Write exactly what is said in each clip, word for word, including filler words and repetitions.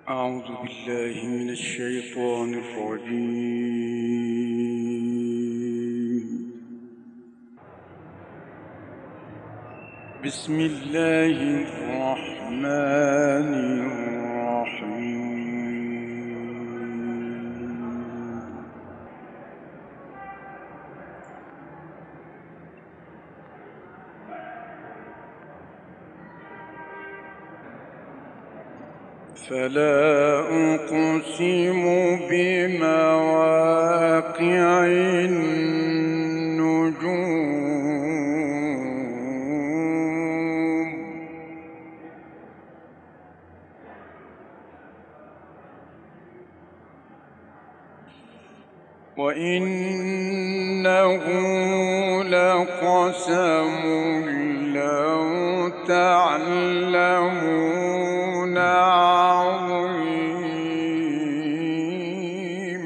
أعوذ بالله من الشيطان الرجيم. بسم الله الرحمن الرحيم. فلا أقسم بمواقع النجوم وإنه لقسم لو تعلمون عظيم.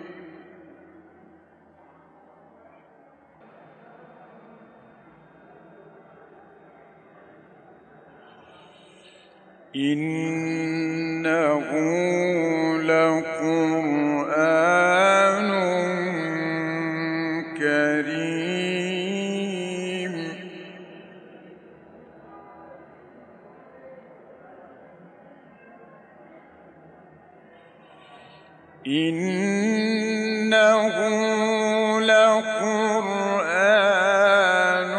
إنه لقرآن كريم إنه لقرآن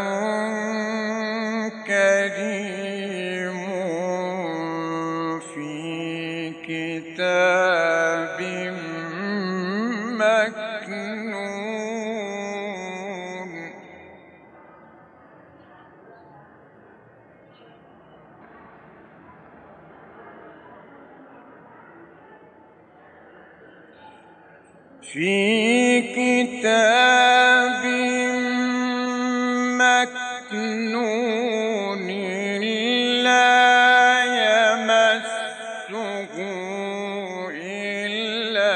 كريم في كتاب مكنون في كتاب مكنون لا يمسه إلا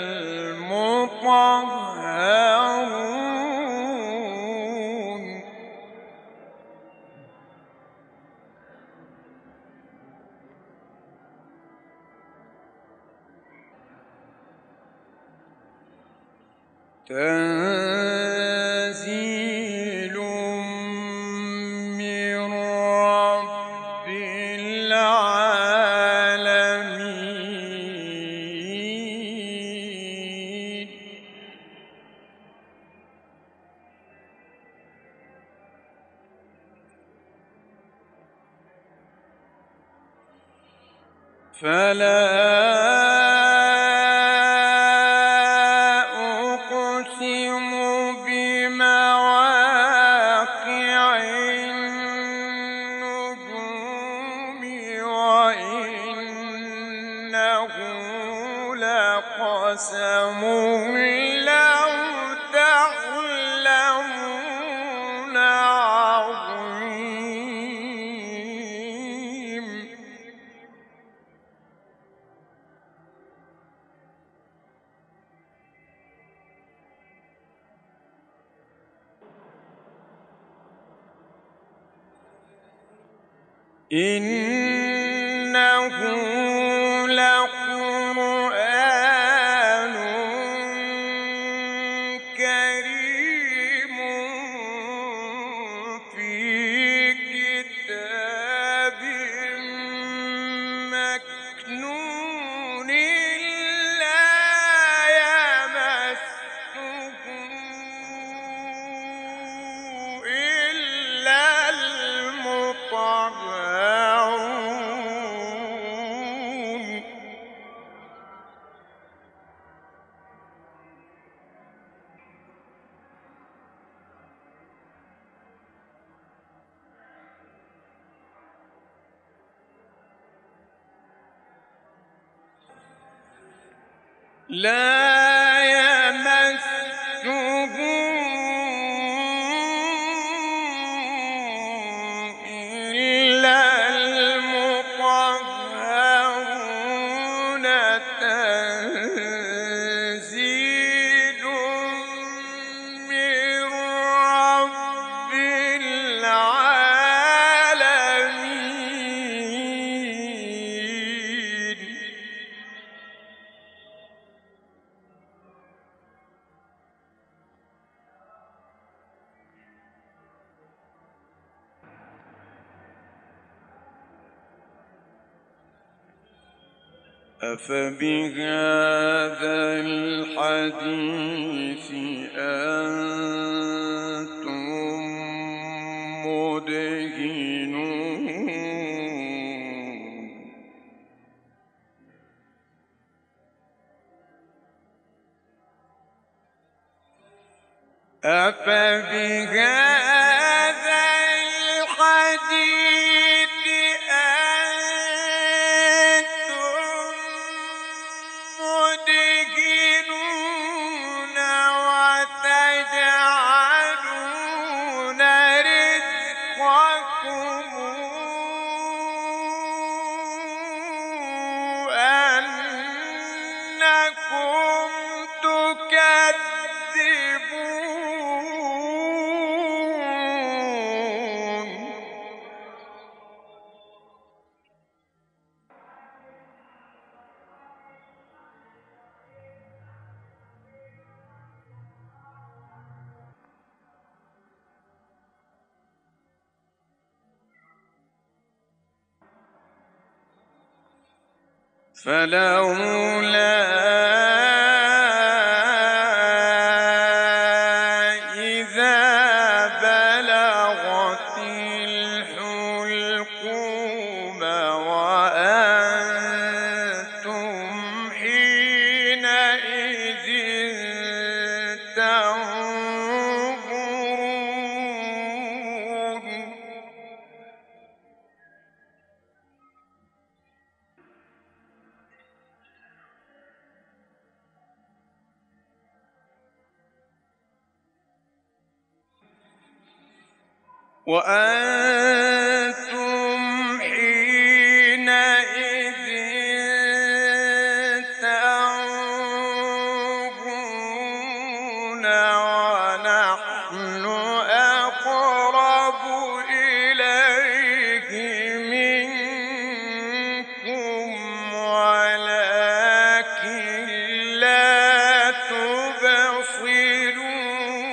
المطهرون تنزيل من رب العالمين. فلا أقسم بمواقع النجوم وإنه لقسم لو تعلمون عظيم. إنه لقرآن كريم في كتاب مكنون لا يمسه إلا المطهرون لا يمسه إلا المطهرون تنزيل من رب العالمين. أفبهذا الحديث أنتم مدهنون أفبهذا الحديث أنتم مدهنون وتجعلون رزقكم أنكم تكذبون فلولا إذا بلغت الحلقوم وأنتم حينئذ تنظرون وأنتم حينئذ تنظرون ونحن أقرب إليه منكم ولكن لا تبصرون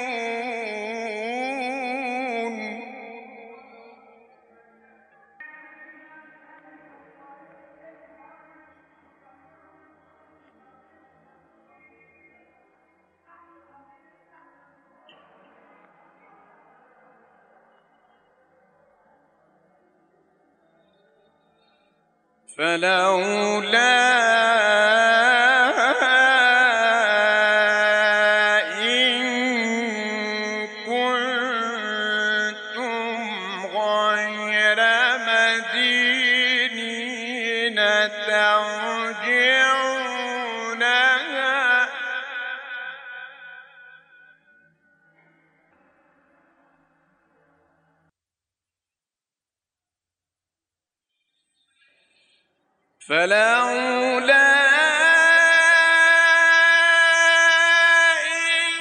فلولا إن كنتم غير مدينين ترجعونها فلولا إن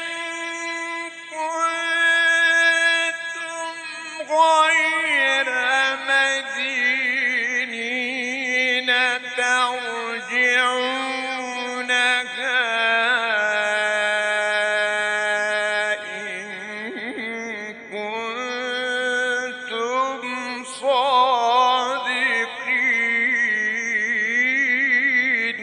كنتم غير مدينين ترجعونها إن كنتم صادقين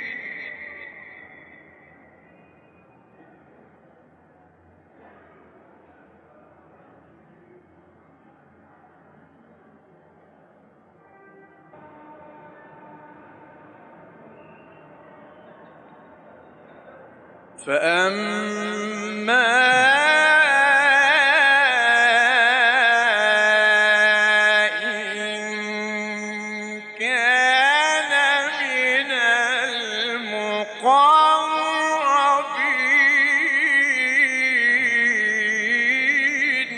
فأما إن كان من المقربين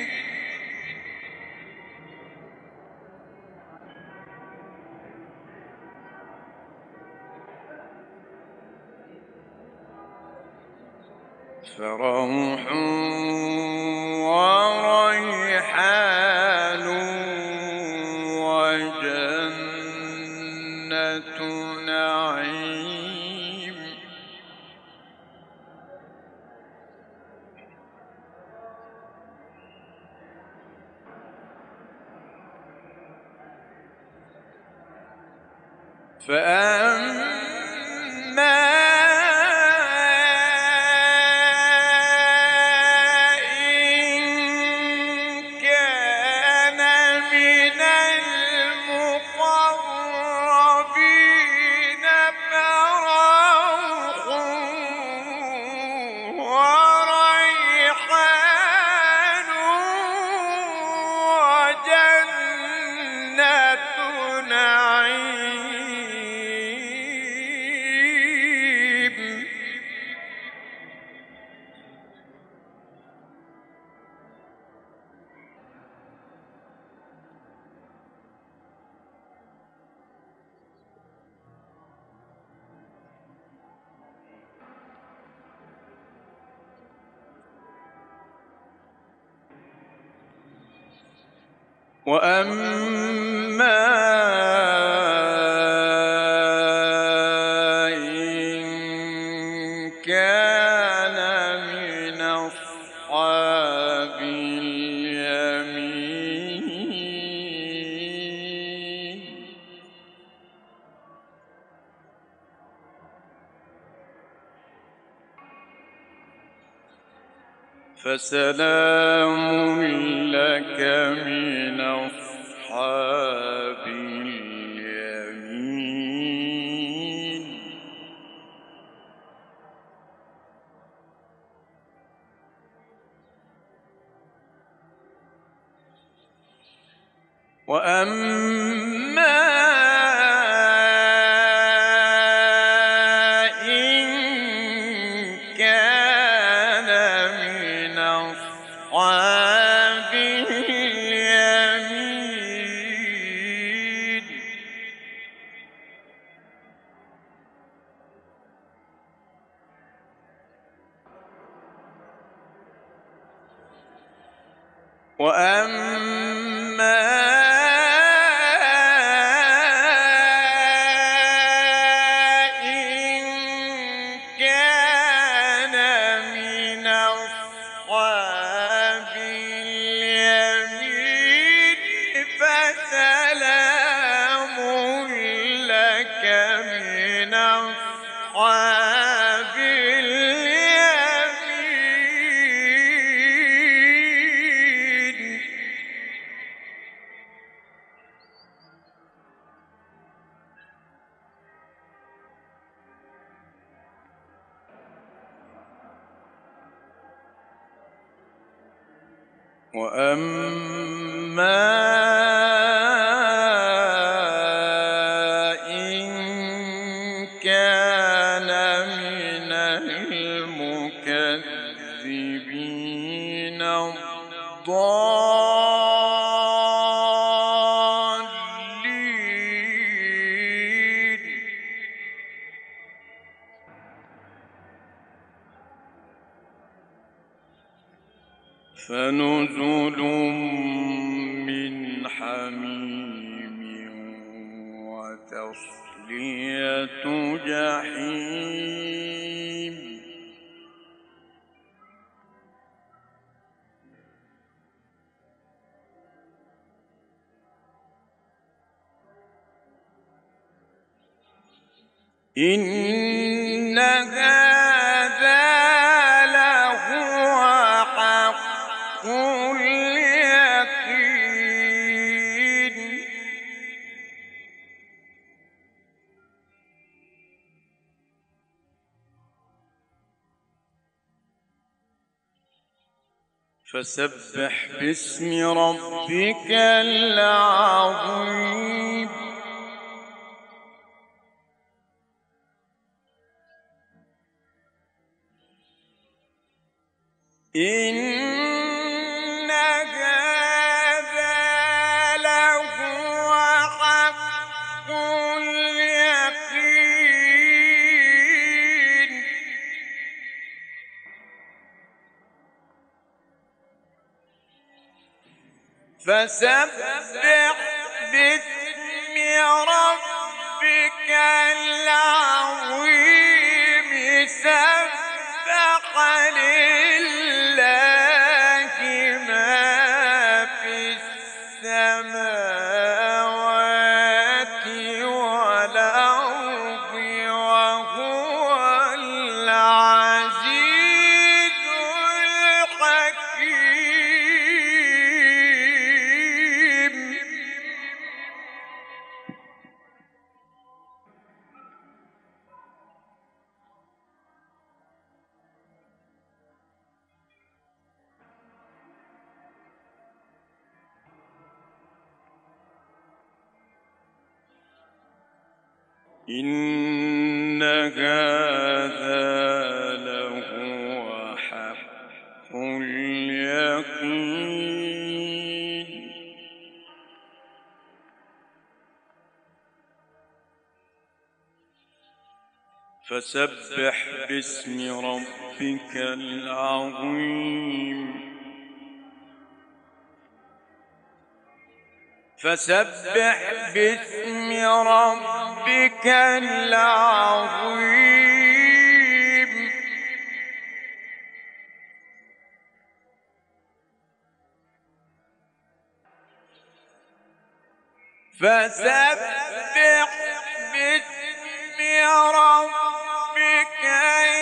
فروح وريحان وجنة نعيم فأما وأما إن كان من أصحاب اليمين فسلام لك من أصحاب اليمين وأما إن كان من أصحاب اليمين وأما إن كان من أصحاب اليمين فسلام لك من أصحاب اليمين وأما إن كان من المكذبين الضالين فنزل من حميم وتصلية جحيم إن هذا لهو حق اليقين فسبح باسم ربك العظيم إن هذا لهو حق اليقين فسبح باسم ربك العظيم سبح لله ما في السماوات والأرض وهو العزيز الحكيم إن هذا لهو حق اليقين فسبح باسم ربك العظيم فسبح باسم ربك العظيم فسبح باسم ربك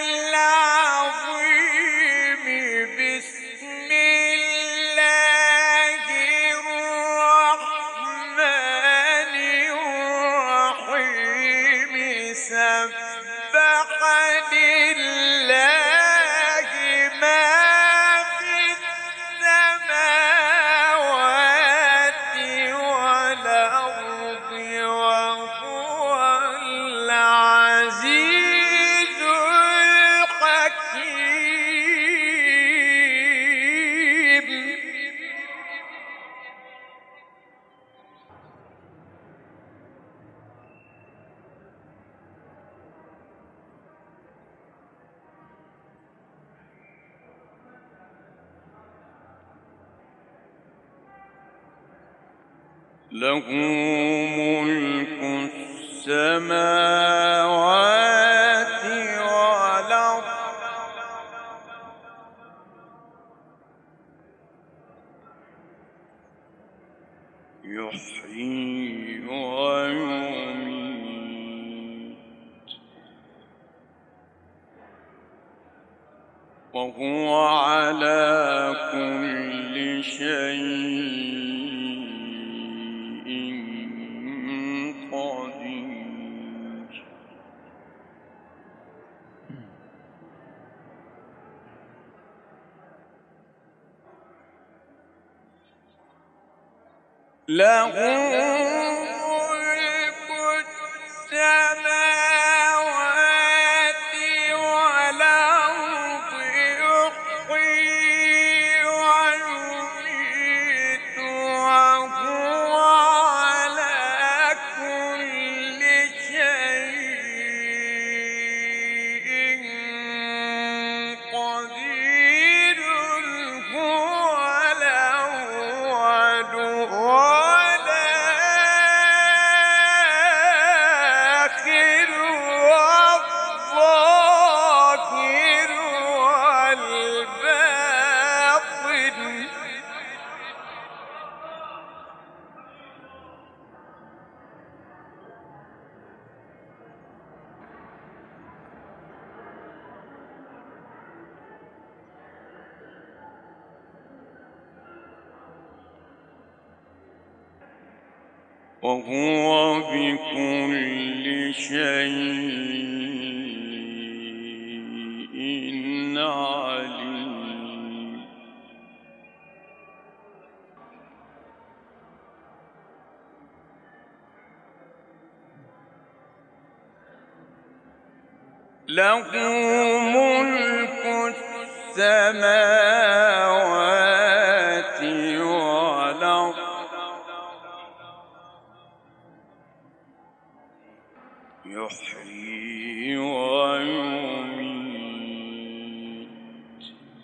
العظيم بسم الله الرحمن الرحيم سبح لله ما في السماوات والأرض وهو العزيز الحكيم له ملك السماوات والأرض يحيي ويميت وهو على كل شيء قدير له ملك السماوات والأرض يحيي ويميت وهو على كل شيء قدير هو الأول والآخر والظاهر والباطن وهو بكل شيء عليم له ملك السماوات والأرض يحيي ويميت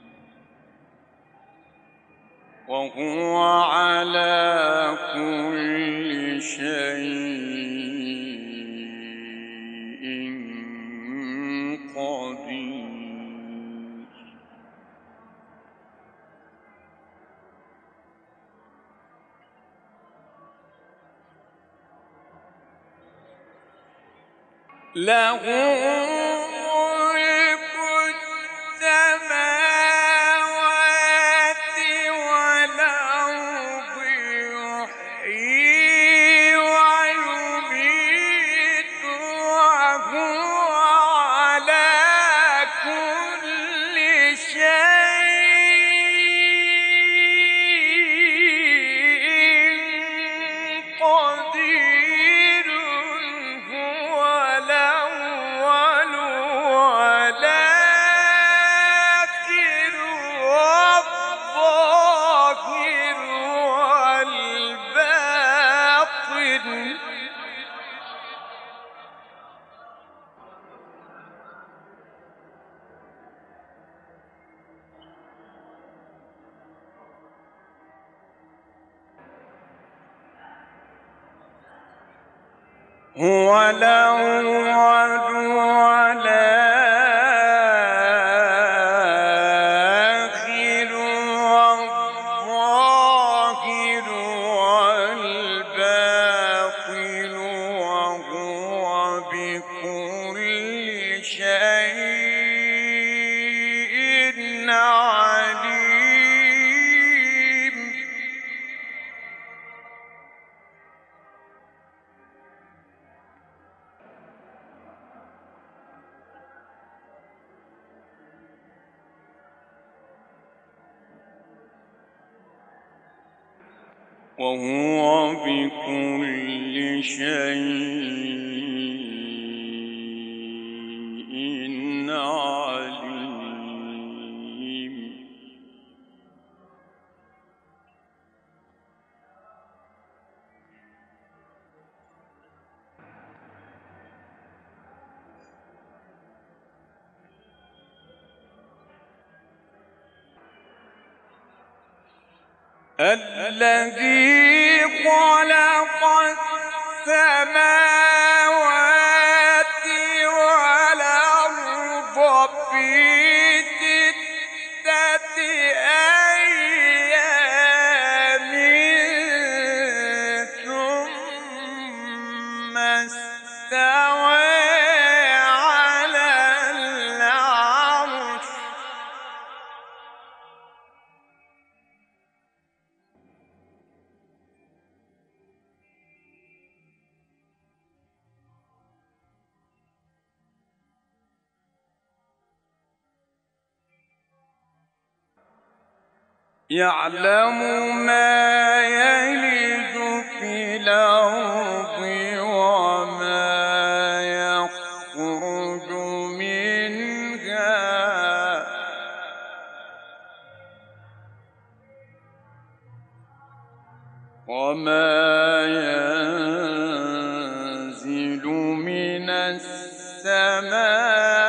وهو على كل شيء قدير له ملك السماوات والأرض يحيي ويميت وهو على كل شيء قدير هو الأول هو الأول والآخر والظاهر والباطن وهو بكل شيء عليم. وهو بكل شيء عليم. الذي خلق السماوات والأرض في ستة أيام ثم استوى على العرش. يعلم ما يلج في الأرض وما يخرج منها وما ينزل من السماء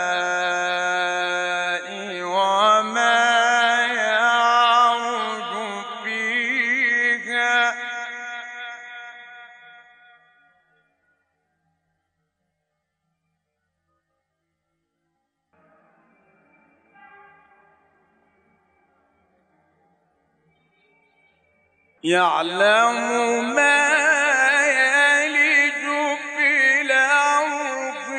يعلم ما يلج في الأرض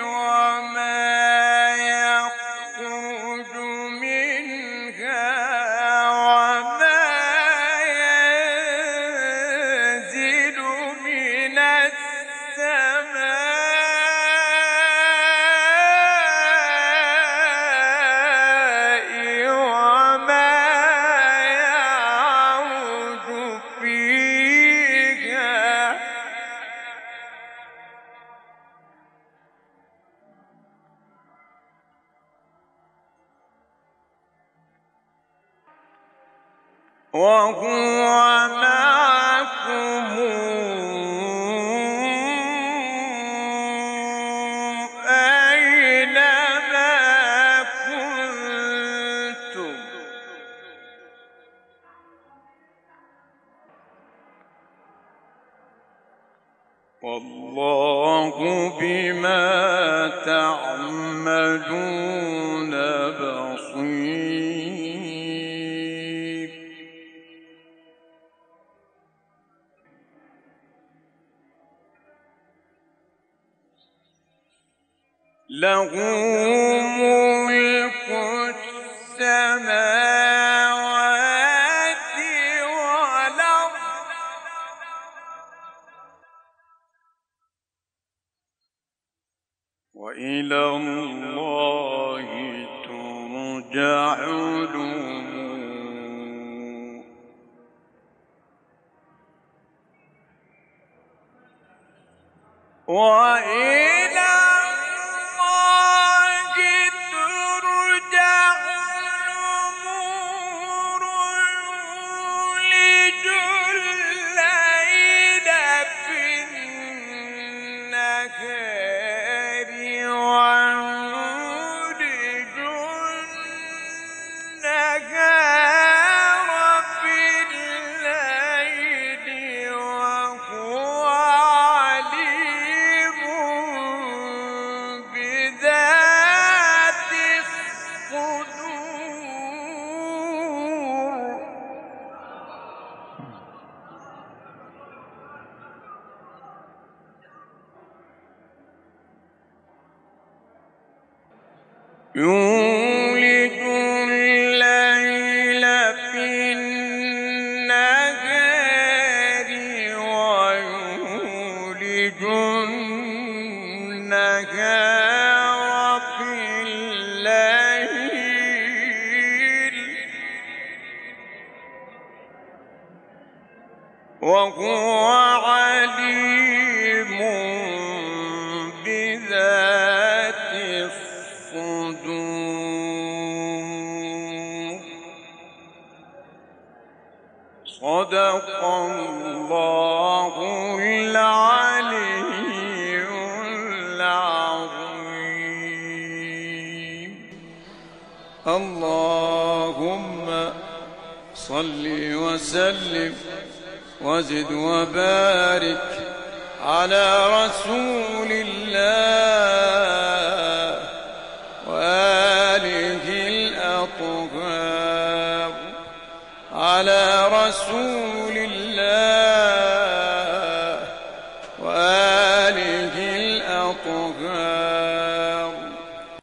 وما يخرج منها وما ينزل من السماء وما يعرج فيها. وهو معكم أينما كنتم والله بما تعملون بصير. له ملك السماوات والأرض وإلى الله ترجع الأمور. وإلى الله ترجع الأمور. يولج الليل في النهار ويولج النهار في الليل وهو عليم يولج الليل في النهار ويولج النهار في الليل وهو عليم بذات الصدور. صدق الله العلي العظيم. اللهم صل وسلم وزد وبارك على رسول الله وآله الأطهار، على رسول الله